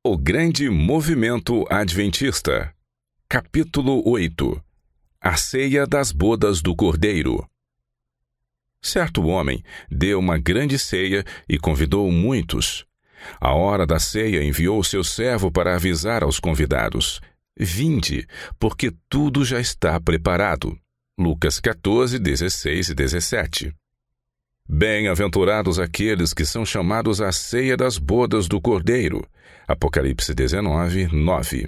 O Grande Movimento Adventista. Capítulo 8. A Ceia das Bodas do Cordeiro. Certo homem deu uma grande ceia e convidou muitos. À hora da ceia enviou seu servo para avisar aos convidados: Vinde, porque tudo já está preparado. Lucas 14, 16 e 17. Bem-aventurados aqueles que são chamados à ceia das bodas do Cordeiro. Apocalipse 19, 9.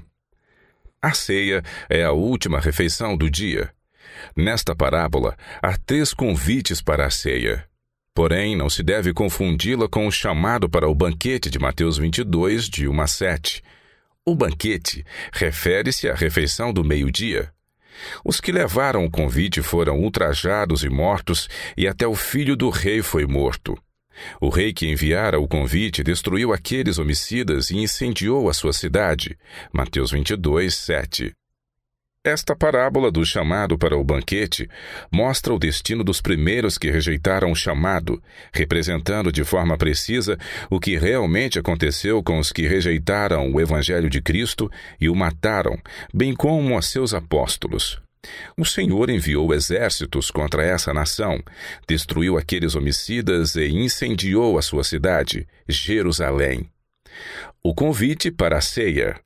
A ceia é a última refeição do dia. Nesta parábola, há 3 convites para a ceia. Porém, não se deve confundi-la com o chamado para o banquete de Mateus 22, de 1 a 7. O banquete refere-se à refeição do meio-dia. Os que levaram o convite foram ultrajados e mortos, e até o filho do rei foi morto. O rei que enviara o convite destruiu aqueles homicidas e incendiou a sua cidade. Mateus 22, 7. Esta parábola do chamado para o banquete mostra o destino dos primeiros que rejeitaram o chamado, representando de forma precisa o que realmente aconteceu com os que rejeitaram o Evangelho de Cristo e o mataram, bem como a seus apóstolos. O Senhor enviou exércitos contra essa nação, destruiu aqueles homicidas e incendiou a sua cidade, Jerusalém. O convite para a ceia.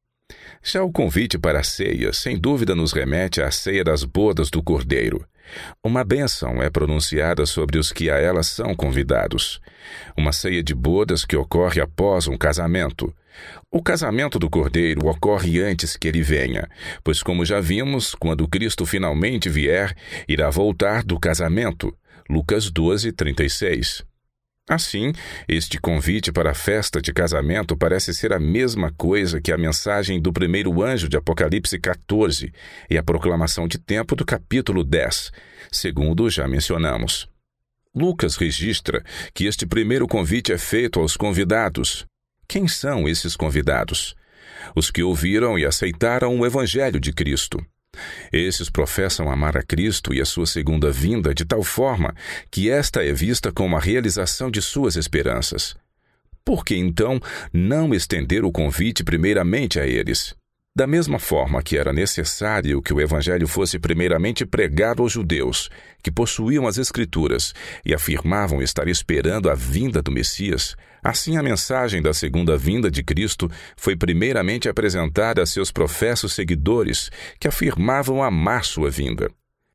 Já o convite para a ceia, sem dúvida, nos remete à ceia das bodas do Cordeiro. Uma bênção é pronunciada sobre os que a ela são convidados. Uma ceia de bodas que ocorre após um casamento. O casamento do Cordeiro ocorre antes que ele venha, pois, como já vimos, quando Cristo finalmente vier, irá voltar do casamento. Lucas 12, 36. Assim, este convite para a festa de casamento parece ser a mesma coisa que a mensagem do primeiro anjo de Apocalipse 14 e a proclamação de tempo do capítulo 10, segundo já mencionamos. Lucas registra que este primeiro convite é feito aos convidados. Quem são esses convidados? Os que ouviram e aceitaram o Evangelho de Cristo. Esses professam amar a Cristo e a sua segunda vinda de tal forma que esta é vista como a realização de suas esperanças. Por que, então, não estender o convite primeiramente a eles? Da mesma forma que era necessário que o Evangelho fosse primeiramente pregado aos judeus, que possuíam as Escrituras e afirmavam estar esperando a vinda do Messias, assim a mensagem da segunda vinda de Cristo foi primeiramente apresentada a seus professos seguidores, que afirmavam amar sua vinda.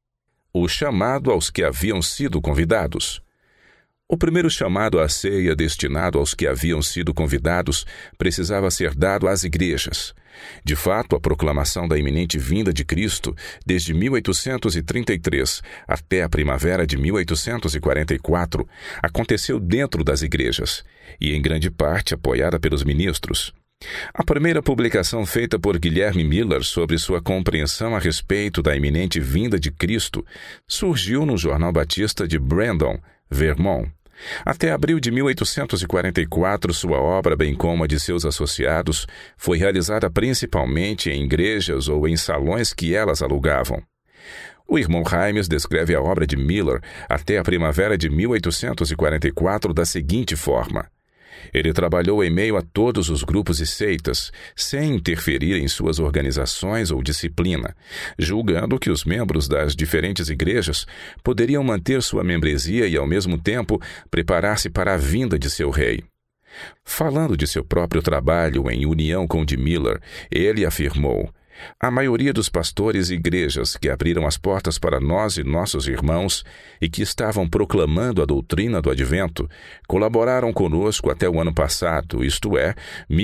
O chamado aos que haviam sido convidados. O primeiro chamado à ceia destinado aos que haviam sido convidados precisava ser dado às igrejas. De fato, a proclamação da iminente vinda de Cristo, desde 1833 até a primavera de 1844, aconteceu dentro das igrejas, e em grande parte apoiada pelos ministros. A primeira publicação feita por Guilherme Miller sobre sua compreensão a respeito da iminente vinda de Cristo surgiu no Jornal Batista de Brandon, Vermont. Até abril de 1844, sua obra, bem como a de seus associados, foi realizada principalmente em igrejas ou em salões que elas alugavam. O irmão Hymes descreve a obra de Miller até a primavera de 1844 da seguinte forma: ele trabalhou em meio a todos os grupos e seitas, sem interferir em suas organizações ou disciplina, julgando que os membros das diferentes igrejas poderiam manter sua membresia e, ao mesmo tempo, preparar-se para a vinda de seu rei. Falando de seu próprio trabalho em união com o de Miller, ele afirmou: a maioria dos pastores e igrejas que abriram as portas para nós e nossos irmãos e que estavam proclamando a doutrina do Advento colaboraram conosco até o ano passado, isto é,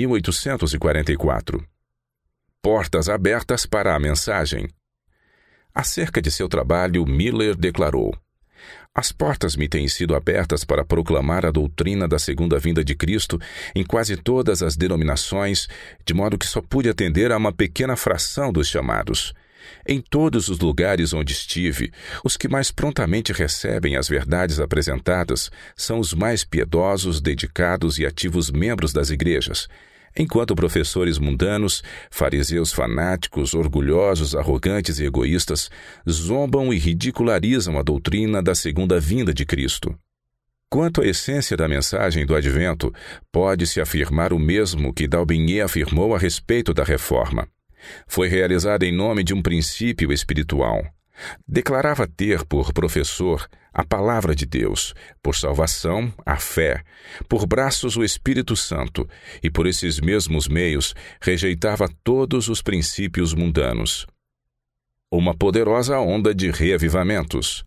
1844. Portas abertas para a mensagem. Acerca de seu trabalho, Miller declarou: as portas me têm sido abertas para proclamar a doutrina da segunda vinda de Cristo em quase todas as denominações, de modo que só pude atender a uma pequena fração dos chamados. Em todos os lugares onde estive, os que mais prontamente recebem as verdades apresentadas são os mais piedosos, dedicados e ativos membros das igrejas, enquanto professores mundanos, fariseus fanáticos, orgulhosos, arrogantes e egoístas zombam e ridicularizam a doutrina da segunda vinda de Cristo. Quanto à essência da mensagem do Advento, pode-se afirmar o mesmo que D'Aubigné afirmou a respeito da Reforma. Foi realizada em nome de um princípio espiritual. Declarava ter por professor a palavra de Deus, por salvação a fé, por braços o Espírito Santo, e por esses mesmos meios rejeitava todos os princípios mundanos. Uma poderosa onda de reavivamentos.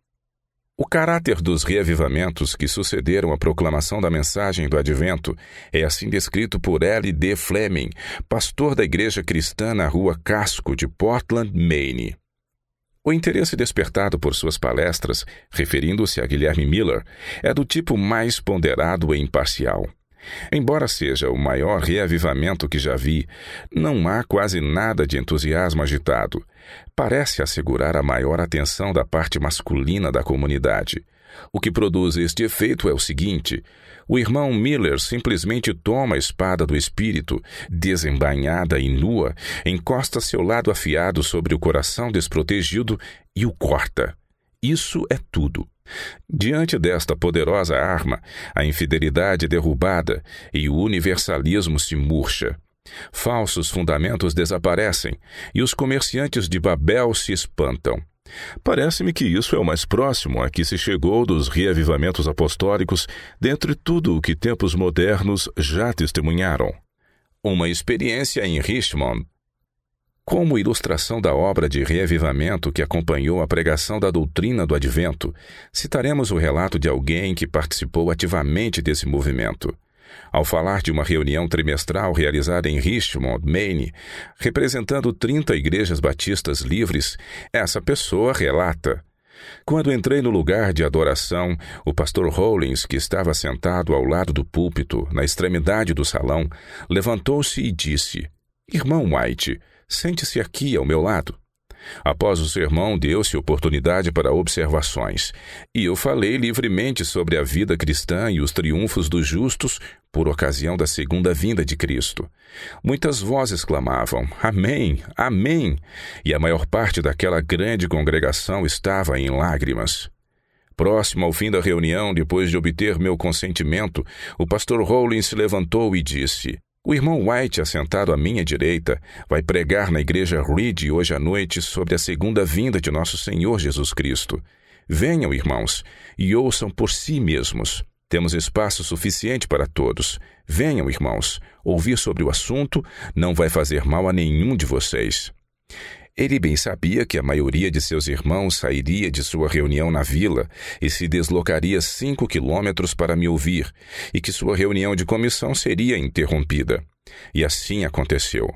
O caráter dos reavivamentos que sucederam à proclamação da mensagem do Advento é assim descrito por L. D. Fleming, pastor da Igreja Cristã na Rua Casco de Portland, Maine. O interesse despertado por suas palestras, referindo-se a Guilherme Miller, é do tipo mais ponderado e imparcial. Embora seja o maior reavivamento que já vi, não há quase nada de entusiasmo agitado. Parece assegurar a maior atenção da parte masculina da comunidade. O que produz este efeito é o seguinte: o irmão Miller simplesmente toma a espada do espírito, desembainhada e nua, encosta seu lado afiado sobre o coração desprotegido e o corta. Isso é tudo. Diante desta poderosa arma, a infidelidade é derrubada e o universalismo se murcha. Falsos fundamentos desaparecem e os comerciantes de Babel se espantam. Parece-me que isso é o mais próximo a que se chegou dos reavivamentos apostólicos dentre tudo o que tempos modernos já testemunharam. Uma experiência em Richmond. Como ilustração da obra de reavivamento que acompanhou a pregação da doutrina do Advento, citaremos o relato de alguém que participou ativamente desse movimento. Ao falar de uma reunião trimestral realizada em Richmond, Maine, representando 30 igrejas batistas livres, essa pessoa relata: "Quando entrei no lugar de adoração, o pastor Hollins, que estava sentado ao lado do púlpito, na extremidade do salão, levantou-se e disse: 'Irmão White, sente-se aqui ao meu lado.' Após o sermão, deu-se oportunidade para observações, e eu falei livremente sobre a vida cristã e os triunfos dos justos por ocasião da segunda vinda de Cristo. Muitas vozes clamavam: 'Amém, amém!' E a maior parte daquela grande congregação estava em lágrimas. Próximo ao fim da reunião, depois de obter meu consentimento, o pastor Hollins se levantou e disse: 'O irmão White, assentado à minha direita, vai pregar na igreja Reed hoje à noite sobre a segunda vinda de nosso Senhor Jesus Cristo. Venham, irmãos, e ouçam por si mesmos. Temos espaço suficiente para todos. Venham, irmãos, ouvir sobre o assunto não vai fazer mal a nenhum de vocês.' Ele bem sabia que a maioria de seus irmãos sairia de sua reunião na vila e se deslocaria 5 quilômetros para me ouvir, e que sua reunião de comissão seria interrompida. E assim aconteceu.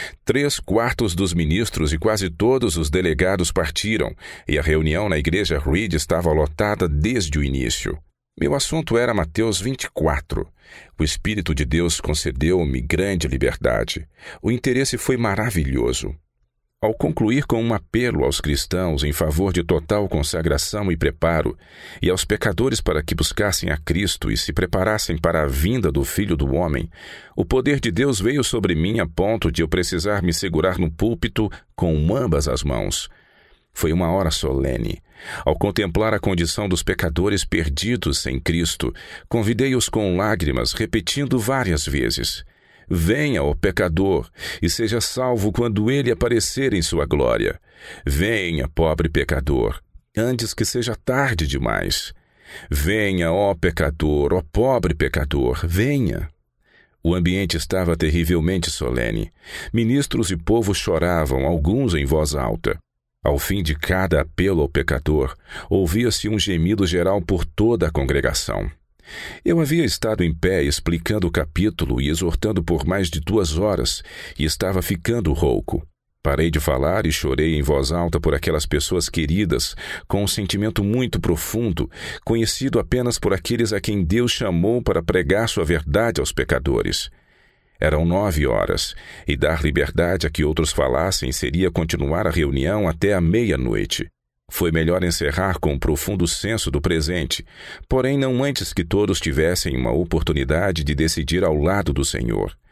3/4 dos ministros e quase todos os delegados partiram, e a reunião na igreja Reed estava lotada desde o início. Meu assunto era Mateus 24. O Espírito de Deus concedeu-me grande liberdade. O interesse foi maravilhoso. Ao concluir com um apelo aos cristãos em favor de total consagração e preparo, e aos pecadores para que buscassem a Cristo e se preparassem para a vinda do Filho do Homem, o poder de Deus veio sobre mim a ponto de eu precisar me segurar no púlpito com ambas as mãos. Foi uma hora solene. Ao contemplar a condição dos pecadores perdidos sem Cristo, convidei-os com lágrimas, repetindo várias vezes: "Venha, ó pecador, e seja salvo quando ele aparecer em sua glória. Venha, pobre pecador, antes que seja tarde demais. Venha, ó pecador, ó pobre pecador, venha." O ambiente estava terrivelmente solene. Ministros e povo choravam, alguns em voz alta. Ao fim de cada apelo ao pecador, ouvia-se um gemido geral por toda a congregação. Eu havia estado em pé explicando o capítulo e exortando por mais de 2 horas, e estava ficando rouco. Parei de falar e chorei em voz alta por aquelas pessoas queridas, com um sentimento muito profundo, conhecido apenas por aqueles a quem Deus chamou para pregar sua verdade aos pecadores. Eram 9 horas, e dar liberdade a que outros falassem seria continuar a reunião até a meia-noite. Foi melhor encerrar com um profundo senso do presente, porém não antes que todos tivessem uma oportunidade de decidir ao lado do Senhor.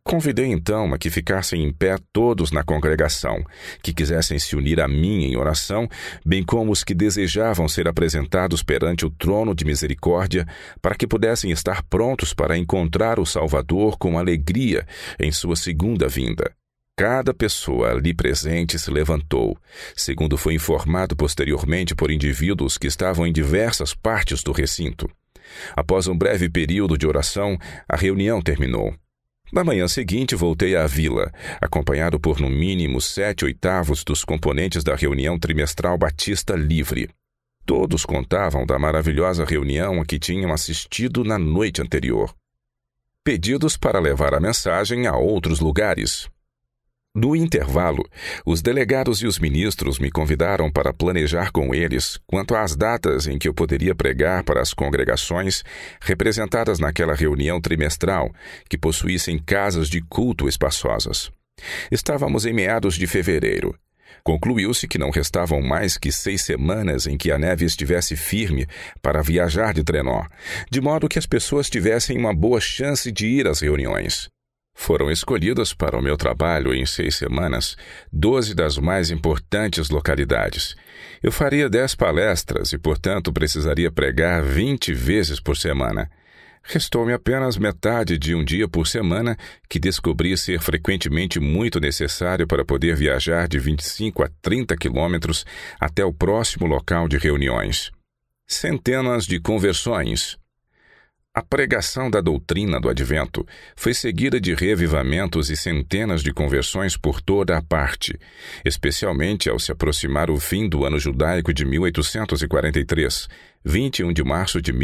Convidei então a que ficassem em pé todos na congregação, que quisessem se unir a mim em oração, bem como os que desejavam ser apresentados perante o trono de misericórdia, para que pudessem estar prontos para encontrar o Salvador com alegria em sua segunda vinda. Cada pessoa ali presente se levantou, segundo foi informado posteriormente por indivíduos que estavam em diversas partes do recinto. Após um breve período de oração, a reunião terminou. Na manhã seguinte, voltei à vila, acompanhado por no mínimo 7/8 dos componentes da reunião trimestral Batista Livre. Todos contavam da maravilhosa reunião a que tinham assistido na noite anterior. Pedidos para levar a mensagem a outros lugares. No intervalo, os delegados e os ministros me convidaram para planejar com eles quanto às datas em que eu poderia pregar para as congregações representadas naquela reunião trimestral, que possuíssem casas de culto espaçosas. Estávamos em meados de fevereiro. Concluiu-se que não restavam mais que 6 semanas em que a neve estivesse firme para viajar de trenó, de modo que as pessoas tivessem uma boa chance de ir às reuniões. Foram escolhidas para o meu trabalho em 6 semanas 12 das mais importantes localidades. Eu faria 10 palestras e, portanto, precisaria pregar 20 vezes por semana. Restou-me apenas metade de um dia por semana, que descobri ser frequentemente muito necessário para poder viajar de 25 a 30 quilômetros até o próximo local de reuniões. Centenas de conversões. A pregação da doutrina do Advento foi seguida de reavivamentos e centenas de conversões por toda a parte, especialmente ao se aproximar o fim do ano judaico de 1843, 21 de março de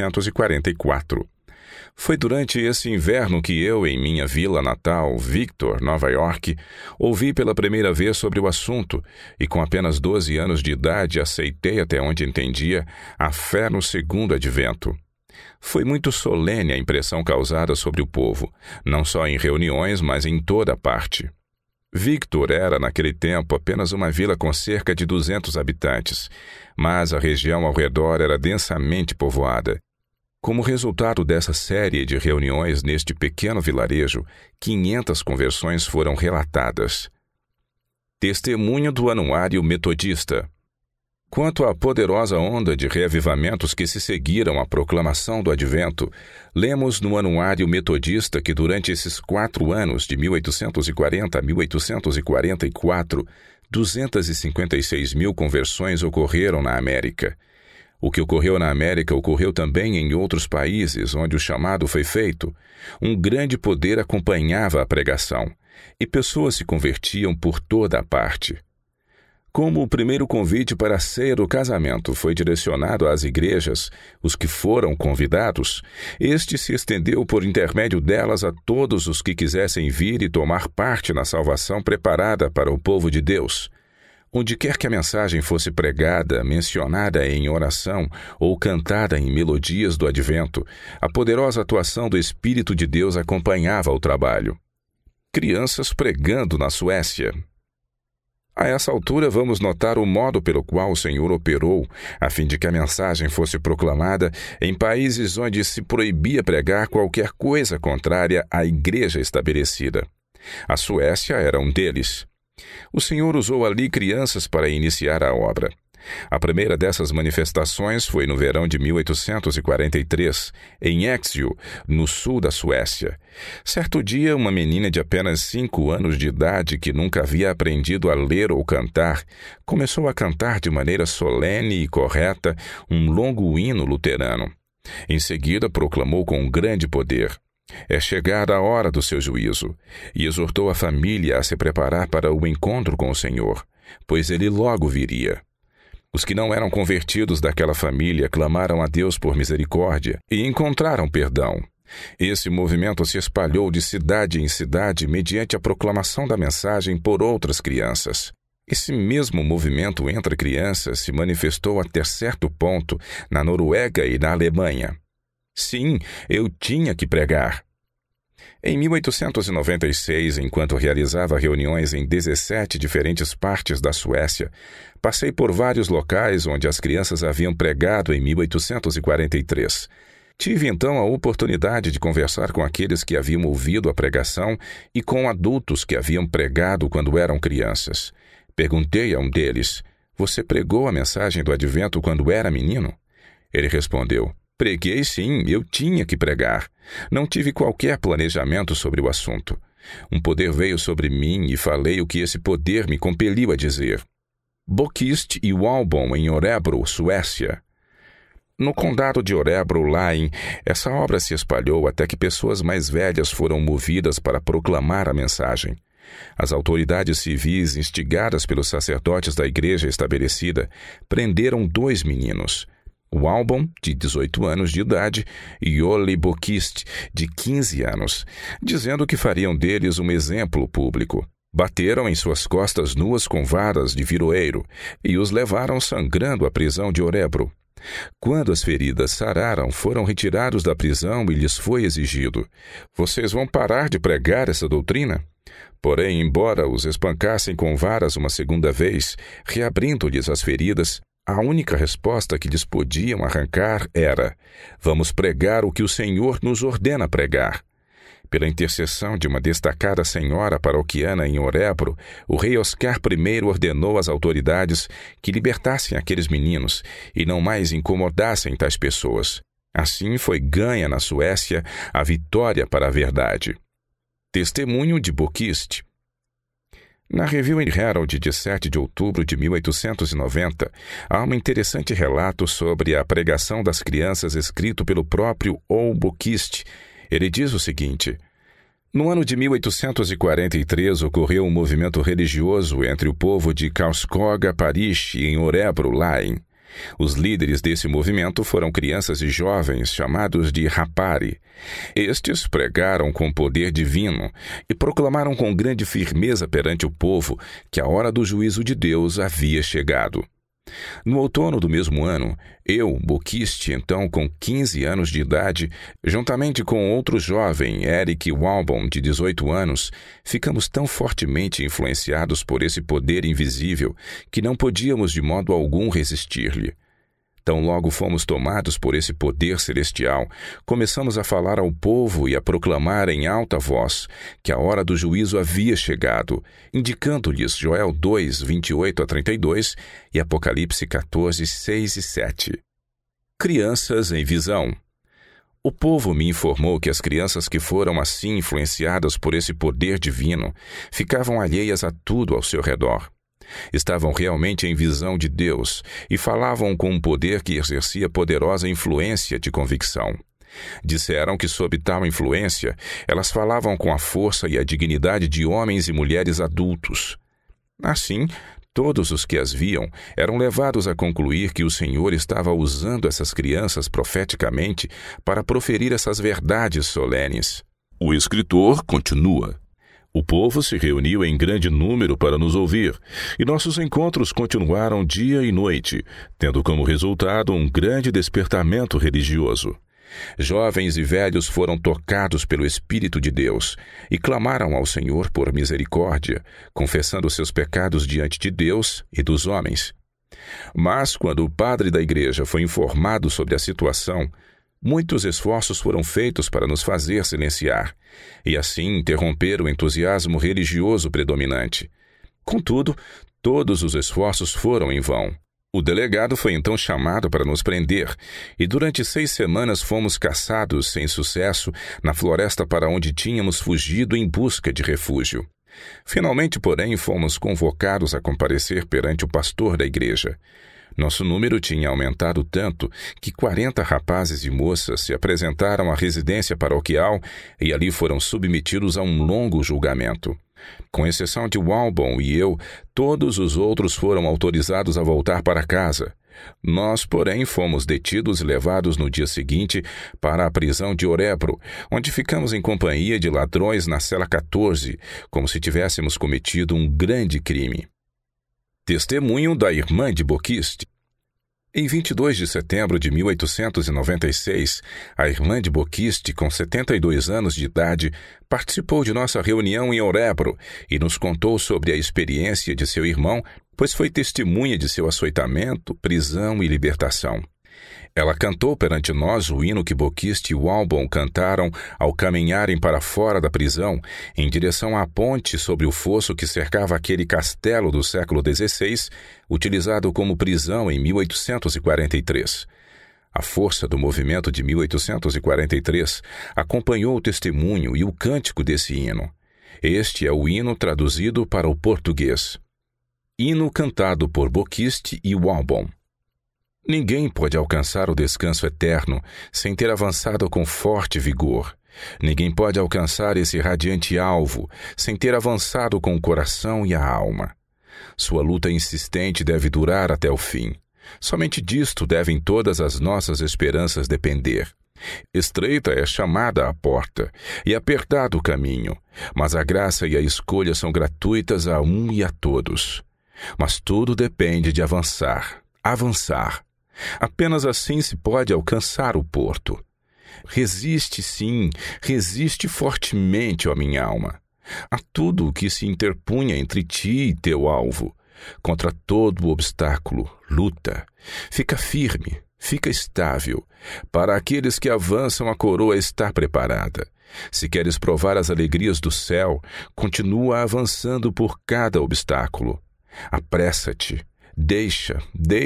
1844. Foi durante esse inverno que eu, em minha vila natal, Victor, Nova York, ouvi pela primeira vez sobre o assunto e, com apenas 12 anos de idade, aceitei até onde entendia a fé no segundo advento. Foi muito solene a impressão causada sobre o povo, não só em reuniões, mas em toda parte. Victor era, naquele tempo, apenas uma vila com cerca de 200 habitantes, mas a região ao redor era densamente povoada. Como resultado dessa série de reuniões neste pequeno vilarejo, 500 conversões foram relatadas. Testemunho do Anuário Metodista. Quanto à poderosa onda de reavivamentos que se seguiram à proclamação do Advento, lemos no Anuário Metodista que durante esses 4 anos, de 1840 a 1844, 256 mil conversões ocorreram na América. O que ocorreu na América ocorreu também em outros países onde o chamado foi feito. Um grande poder acompanhava a pregação, e pessoas se convertiam por toda a parte. Como o primeiro convite para a ceia do casamento foi direcionado às igrejas, os que foram convidados, este se estendeu por intermédio delas a todos os que quisessem vir e tomar parte na salvação preparada para o povo de Deus. Onde quer que a mensagem fosse pregada, mencionada em oração ou cantada em melodias do Advento, a poderosa atuação do Espírito de Deus acompanhava o trabalho. Crianças pregando na Suécia. A essa altura, vamos notar o modo pelo qual o Senhor operou a fim de que a mensagem fosse proclamada em países onde se proibia pregar qualquer coisa contrária à igreja estabelecida. A Suécia era um deles. O Senhor usou ali crianças para iniciar a obra. A primeira dessas manifestações foi no verão de 1843, em Exio, no sul da Suécia. Certo dia, uma menina de apenas 5 anos de idade, que nunca havia aprendido a ler ou cantar, começou a cantar de maneira solene e correta um longo hino luterano. Em seguida, proclamou com grande poder: "É chegada a hora do seu juízo", e exortou a família a se preparar para o encontro com o Senhor, pois ele logo viria. Os que não eram convertidos daquela família clamaram a Deus por misericórdia e encontraram perdão. Esse movimento se espalhou de cidade em cidade mediante a proclamação da mensagem por outras crianças. Esse mesmo movimento entre crianças se manifestou até certo ponto na Noruega e na Alemanha. Sim, eu tinha que pregar. Em 1896, enquanto realizava reuniões em 17 diferentes partes da Suécia, passei por vários locais onde as crianças haviam pregado em 1843. Tive então a oportunidade de conversar com aqueles que haviam ouvido a pregação e com adultos que haviam pregado quando eram crianças. Perguntei a um deles: "Você pregou a mensagem do advento quando era menino?" Ele respondeu: "Preguei sim, eu tinha que pregar. Não tive qualquer planejamento sobre o assunto. Um poder veio sobre mim e falei o que esse poder me compeliu a dizer." Bokist e Walbom, em Örebro, Suécia. No condado de Örebro Län, essa obra se espalhou até que pessoas mais velhas foram movidas para proclamar a mensagem. As autoridades civis, instigadas pelos sacerdotes da igreja estabelecida, prenderam 2 meninos, Walbom, de 18 anos de idade, e Ole Bokist, de 15 anos, dizendo que fariam deles um exemplo público. Bateram em suas costas nuas com varas de viroeiro e os levaram sangrando à prisão de Örebro. Quando as feridas sararam, foram retirados da prisão e lhes foi exigido: "Vocês vão parar de pregar essa doutrina?" Porém, embora os espancassem com varas uma segunda vez, reabrindo-lhes as feridas, a única resposta que lhes podiam arrancar era: "Vamos pregar o que o Senhor nos ordena pregar." Pela intercessão de uma destacada senhora paroquiana em Örebro, o rei Oscar I ordenou às autoridades que libertassem aqueles meninos e não mais incomodassem tais pessoas. Assim foi ganha na Suécia a vitória para a verdade. Testemunho de Bokist. Na Review and Herald de 7 de outubro de 1890, há um interessante relato sobre a pregação das crianças escrito pelo próprio Ole Bokist. Ele diz o seguinte: "No ano de 1843 ocorreu um movimento religioso entre o povo de Karlskoga Parish em Örebro Län. Os líderes desse movimento foram crianças e jovens chamados de Rapari. Estes pregaram com poder divino e proclamaram com grande firmeza perante o povo que a hora do juízo de Deus havia chegado. No outono do mesmo ano, eu, Bokist, então com 15 anos de idade, juntamente com outro jovem, Eric Walbom, de 18 anos, ficamos tão fortemente influenciados por esse poder invisível que não podíamos de modo algum resistir-lhe. Tão logo fomos tomados por esse poder celestial, começamos a falar ao povo e a proclamar em alta voz que a hora do juízo havia chegado, indicando-lhes Joel 2, 28 a 32 e Apocalipse 14, 6 e 7. Crianças em visão. O povo me informou que as crianças que foram assim influenciadas por esse poder divino ficavam alheias a tudo ao seu redor. Estavam realmente em visão de Deus e falavam com um poder que exercia poderosa influência de convicção. Disseram que, sob tal influência, elas falavam com a força e a dignidade de homens e mulheres adultos. Assim, todos os que as viam eram levados a concluir que o Senhor estava usando essas crianças profeticamente para proferir essas verdades solenes. O escritor continua: "O povo se reuniu em grande número para nos ouvir, e nossos encontros continuaram dia e noite, tendo como resultado um grande despertamento religioso. Jovens e velhos foram tocados pelo Espírito de Deus e clamaram ao Senhor por misericórdia, confessando seus pecados diante de Deus e dos homens. Mas, quando o padre da igreja foi informado sobre a situação, muitos esforços foram feitos para nos fazer silenciar, e assim interromper o entusiasmo religioso predominante. Contudo, todos os esforços foram em vão. O delegado foi então chamado para nos prender, e durante 6 semanas fomos caçados sem sucesso na floresta para onde tínhamos fugido em busca de refúgio. Finalmente, porém, fomos convocados a comparecer perante o pastor da igreja. Nosso número tinha aumentado tanto que 40 rapazes e moças se apresentaram à residência paroquial e ali foram submetidos a um longo julgamento. Com exceção de Walbom e eu, todos os outros foram autorizados a voltar para casa. Nós, porém, fomos detidos e levados no dia seguinte para a prisão de Örebro, onde ficamos em companhia de ladrões na cela 14, como se tivéssemos cometido um grande crime." Testemunho da irmã de Bokist. Em 22 de setembro de 1896, a irmã de Bokist, com 72 anos de idade, participou de nossa reunião em Örebro e nos contou sobre a experiência de seu irmão, pois foi testemunha de seu açoitamento, prisão e libertação. Ela cantou perante nós o hino que Boquiste e Walbon cantaram ao caminharem para fora da prisão, em direção à ponte sobre o fosso que cercava aquele castelo do século XVI, utilizado como prisão em 1843. A força do movimento de 1843 acompanhou o testemunho e o cântico desse hino. Este é o hino traduzido para o português. Hino cantado por Boquiste e Walbon. Ninguém pode alcançar o descanso eterno sem ter avançado com forte vigor. Ninguém pode alcançar esse radiante alvo sem ter avançado com o coração e a alma. Sua luta insistente deve durar até o fim. Somente disto devem todas as nossas esperanças depender. Estreita é chamada a porta e apertado o caminho, mas a graça e a escolha são gratuitas a um e a todos. Mas tudo depende de avançar. Apenas assim se pode alcançar o porto. Resiste, sim, resiste fortemente, ó minha alma, a tudo o que se interpunha entre ti e teu alvo. Contra todo o obstáculo, luta. Fica firme, fica estável. Para aqueles que avançam, a coroa está preparada. Se queres provar as alegrias do céu, continua avançando por cada obstáculo. Apressa-te. Deixa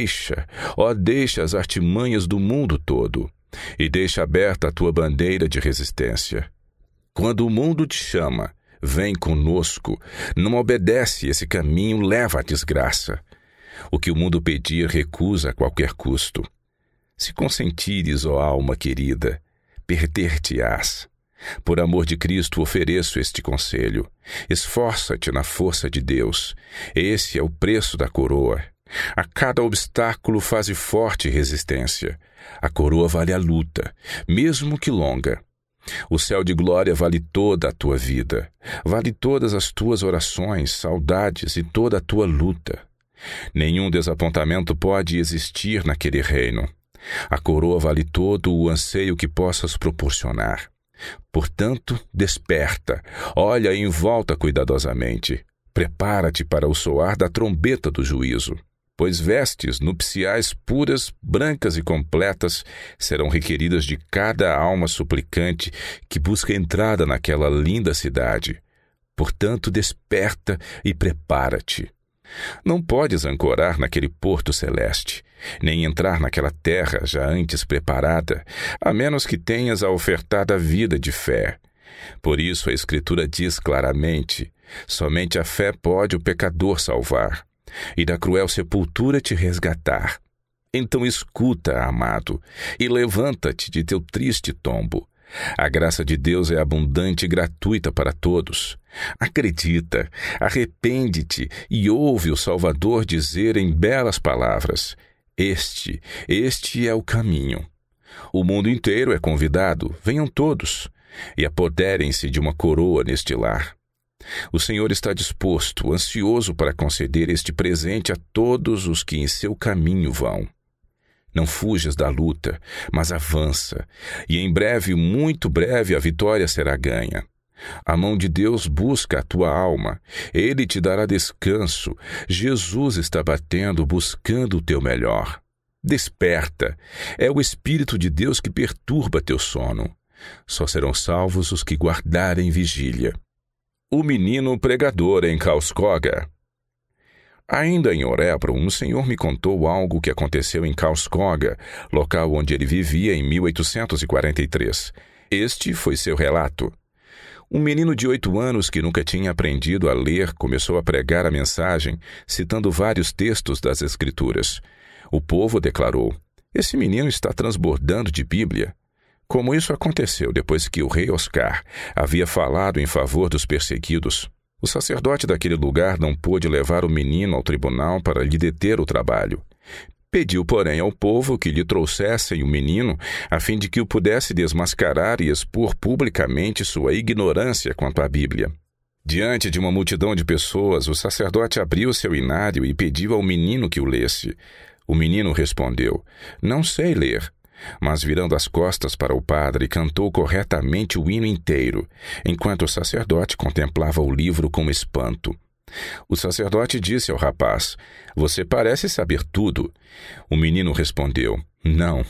as artimanhas do mundo todo e deixa aberta a tua bandeira de resistência. Quando o mundo te chama, vem conosco, não obedece, esse caminho leva à desgraça. O que o mundo pedir, recusa a qualquer custo. Se consentires, ó alma querida, perder-te-ás. Por amor de Cristo ofereço este conselho. Esforça-te na força de Deus. Esse é o preço da coroa. A cada obstáculo faze forte resistência. A coroa vale a luta, mesmo que longa. O céu de glória vale toda a tua vida. Vale todas as tuas orações, saudades e toda a tua luta. Nenhum desapontamento pode existir naquele reino. A coroa vale todo o anseio que possas proporcionar. Portanto, desperta, olha em volta cuidadosamente. Prepara-te para o soar da trombeta do juízo, pois vestes nupciais puras, brancas e completas serão requeridas de cada alma suplicante que busca entrada naquela linda cidade. Portanto, desperta e prepara-te. Não podes ancorar naquele porto celeste, nem entrar naquela terra já antes preparada, a menos que tenhas a ofertada vida de fé. Por isso a Escritura diz claramente: somente a fé pode o pecador salvar, e da cruel sepultura te resgatar. Então escuta, amado, e levanta-te de teu triste tombo. A graça de Deus é abundante e gratuita para todos. Acredita, arrepende-te e ouve o Salvador dizer em belas palavras: Este é o caminho. O mundo inteiro é convidado, venham todos, e apoderem-se de uma coroa neste lar. O Senhor está disposto, ansioso para conceder este presente a todos os que em seu caminho vão. Não fujas da luta, mas avança, e em breve, muito breve, a vitória será ganha. A mão de Deus busca a tua alma, Ele te dará descanso. Jesus está batendo, buscando o teu melhor. Desperta, é o Espírito de Deus que perturba teu sono. Só serão salvos os que guardarem vigília. O menino pregador em Karlskoga. Ainda em Örebro, um senhor me contou algo que aconteceu em Karlskoga, local onde ele vivia em 1843. Este foi seu relato. Um menino de 8 anos que nunca tinha aprendido a ler começou a pregar a mensagem, citando vários textos das Escrituras. O povo declarou: esse menino está transbordando de Bíblia. Como isso aconteceu depois que o rei Oscar havia falado em favor dos perseguidos, o sacerdote daquele lugar não pôde levar o menino ao tribunal para lhe deter o trabalho. Pediu, porém, ao povo que lhe trouxessem o menino, a fim de que o pudesse desmascarar e expor publicamente sua ignorância quanto à Bíblia. Diante de uma multidão de pessoas, o sacerdote abriu seu inário e pediu ao menino que o lesse. O menino respondeu: não sei ler. Mas, virando as costas para o padre, cantou corretamente o hino inteiro, enquanto o sacerdote contemplava o livro com espanto. O sacerdote disse ao rapaz: você parece saber tudo. O menino respondeu: não,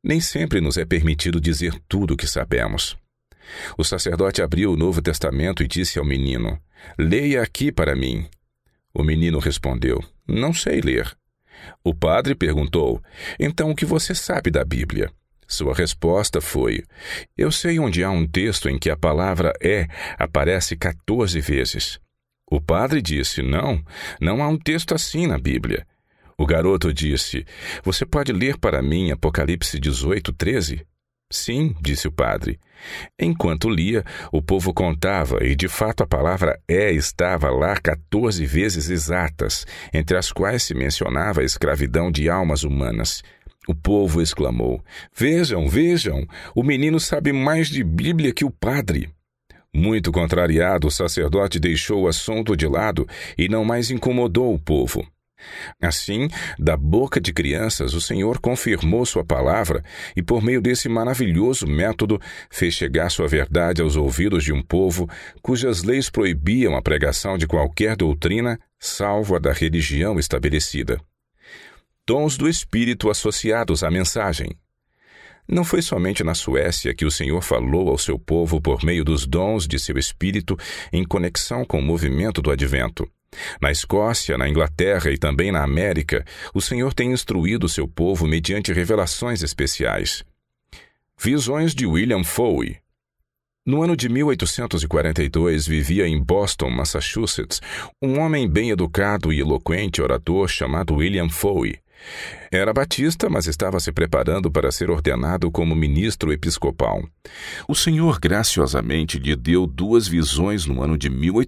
Nem sempre nos é permitido dizer tudo o que sabemos. O sacerdote abriu o Novo Testamento e disse ao menino: "Leia aqui para mim." O menino respondeu: "Não sei ler." O padre perguntou: "Então o que você sabe da Bíblia?" Sua resposta foi: "Eu sei onde há um texto em que a palavra aparece 14 vezes." O padre disse: Não há um texto assim na Bíblia." O garoto disse: "Você pode ler para mim Apocalipse 18:13? "Sim", disse o padre. Enquanto lia, o povo contava e, de fato, a palavra estava lá 14 vezes exatas, entre as quais se mencionava a escravidão de almas humanas. O povo exclamou: Vejam, o menino sabe mais de Bíblia que o padre." Muito contrariado, o sacerdote deixou o assunto de lado e não mais incomodou o povo. Assim, da boca de crianças, o Senhor confirmou sua palavra e, por meio desse maravilhoso método, fez chegar sua verdade aos ouvidos de um povo cujas leis proibiam a pregação de qualquer doutrina, salvo a da religião estabelecida. Dons do Espírito associados à mensagem. Não foi somente na Suécia que o Senhor falou ao seu povo por meio dos dons de seu Espírito em conexão com o movimento do Advento. Na Escócia, na Inglaterra e também na América, o Senhor tem instruído o seu povo mediante revelações especiais. Visões de William Fowey. No ano de 1842, vivia em Boston, Massachusetts, um homem bem educado e eloquente orador chamado William Fowey. Era batista, mas estava se preparando para ser ordenado como ministro episcopal. O Senhor graciosamente lhe deu 2 visões no ano de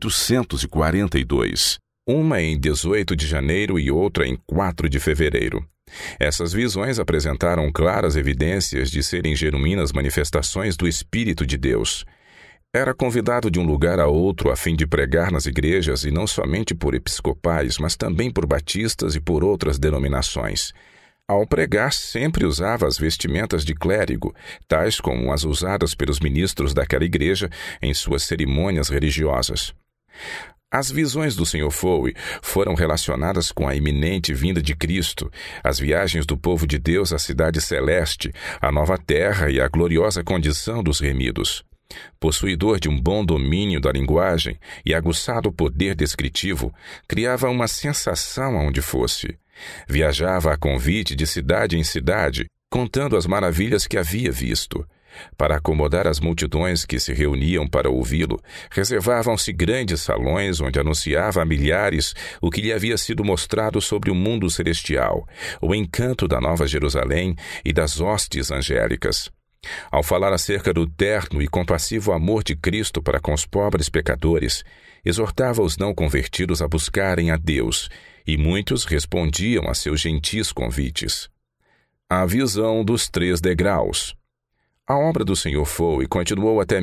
1842, uma em 18 de janeiro e outra em 4 de fevereiro. Essas visões apresentaram claras evidências de serem genuínas manifestações do Espírito de Deus. Era convidado de um lugar a outro a fim de pregar nas igrejas, e não somente por episcopais, mas também por batistas e por outras denominações. Ao pregar, sempre usava as vestimentas de clérigo, tais como as usadas pelos ministros daquela igreja em suas cerimônias religiosas. As visões do Sr. Fowey foram relacionadas com a iminente vinda de Cristo, as viagens do povo de Deus à cidade celeste, à nova terra e à gloriosa condição dos remidos. Possuidor de um bom domínio da linguagem e aguçado poder descritivo, criava uma sensação aonde fosse. Viajava a convite de cidade em cidade, contando as maravilhas que havia visto. Para acomodar as multidões que se reuniam para ouvi-lo, reservavam-se grandes salões onde anunciava a milhares o que lhe havia sido mostrado sobre o mundo celestial, o encanto da Nova Jerusalém e das hostes angélicas. Ao falar acerca do terno e compassivo amor de Cristo para com os pobres pecadores, exortava os não convertidos a buscarem a Deus, e muitos respondiam a seus gentis convites. A visão dos 3 degraus. A obra do Sr. Fowey continuou até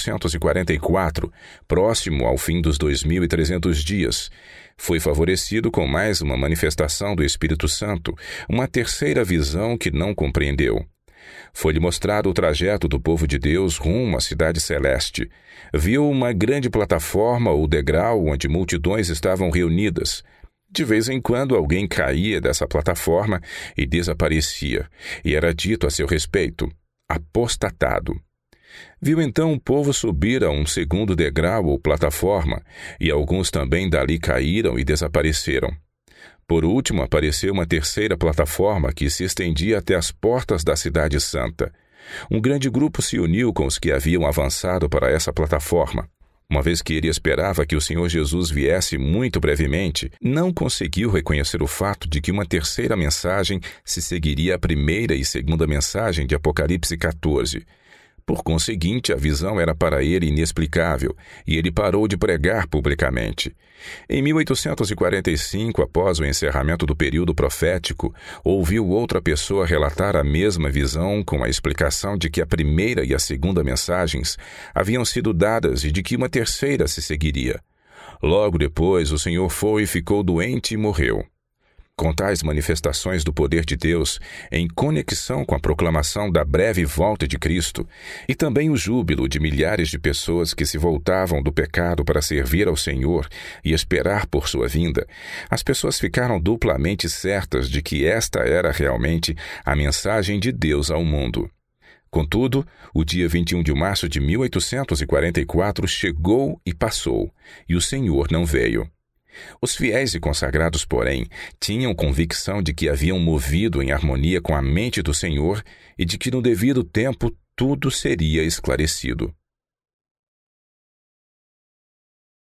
1844, próximo ao fim dos 2.300 dias. Foi favorecido com mais uma manifestação do Espírito Santo, uma terceira visão que não compreendeu. Foi-lhe mostrado o trajeto do povo de Deus rumo à cidade celeste. Viu uma grande plataforma ou degrau onde multidões estavam reunidas. De vez em quando alguém caía dessa plataforma e desaparecia, e era dito a seu respeito: apostatado. Viu então o povo subir a um segundo degrau ou plataforma, e alguns também dali caíram e desapareceram. Por último, apareceu uma terceira plataforma que se estendia até as portas da Cidade Santa. Um grande grupo se uniu com os que haviam avançado para essa plataforma. Uma vez que ele esperava que o Senhor Jesus viesse muito brevemente, não conseguiu reconhecer o fato de que uma terceira mensagem se seguiria à primeira e segunda mensagem de Apocalipse 14. Por conseguinte, a visão era para ele inexplicável, e ele parou de pregar publicamente. Em 1845, após o encerramento do período profético, ouviu outra pessoa relatar a mesma visão com a explicação de que a primeira e a segunda mensagens haviam sido dadas e de que uma terceira se seguiria. Logo depois, o Sr. Fowey ficou doente e morreu. Com tais manifestações do poder de Deus, em conexão com a proclamação da breve volta de Cristo, e também o júbilo de milhares de pessoas que se voltavam do pecado para servir ao Senhor e esperar por sua vinda, as pessoas ficaram duplamente certas de que esta era realmente a mensagem de Deus ao mundo. Contudo, o dia 21 de março de 1844 chegou e passou, e o Senhor não veio. Os fiéis e consagrados, porém, tinham convicção de que haviam movido em harmonia com a mente do Senhor e de que no devido tempo tudo seria esclarecido.